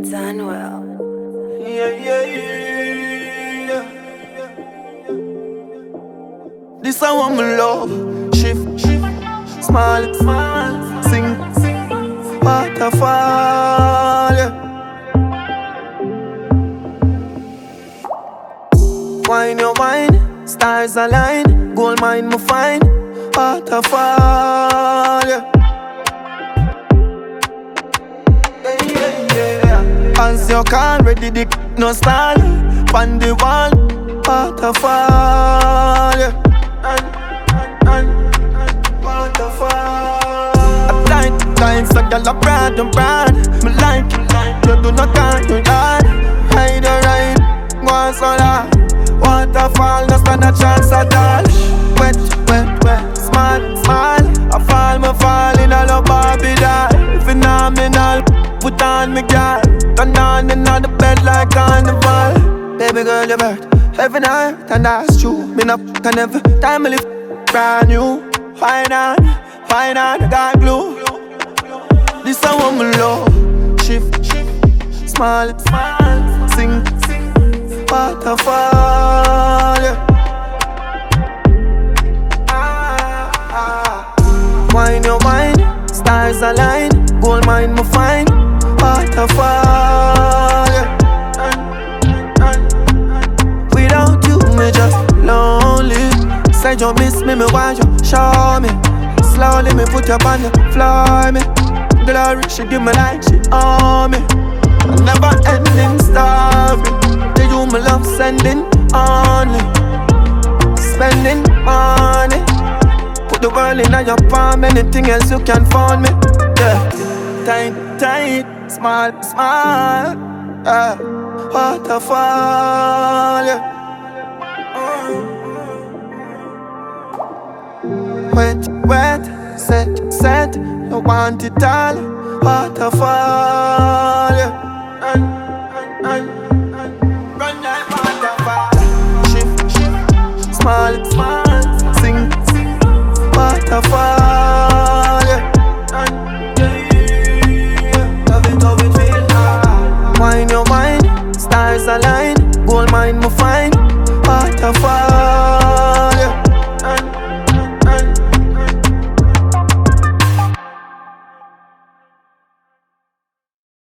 Dunwell. Yeah. This I want my love. Shift, smile, sing, waterfall. Yeah. Wine your wine, stars align, gold mine me find, waterfall. Yeah. As you call, ready the no stall, on the wall, waterfall. Yeah. And waterfall. Time so girl a brand and brand. Me like you, you do not count your yard. Hide your ride, go so loud. Waterfall, no stand a chance at all. Wet, small. I fall in a love Barbie doll. Phenomenal, put on me girl. Turn on in the bed like carnival. Baby girl, you bird, every night, and that's true. Me not can every time I live brand new. Fine on, I got glue. This I want my love. Shift, small, sing, waterfall. Yeah. Wine your wine, stars align, gold mine me find, waterfall. Yeah. Without you, me just lonely. Said you miss me want you show me. Slowly me put you on the floor, me. Glory, she give me like she owe me. Never ending story. To you my love sending only. Spending money. Put the world in your palm. Anything else you can find me. Yeah. Tight, small. Waterfall. Yeah. Wet, set. You want it all. Waterfall. Yeah. And run that waterfall. Shift, small. Sing, waterfall. Yeah. Love it, feel hard. Wine your wine, stars align, gold mine me find, waterfall.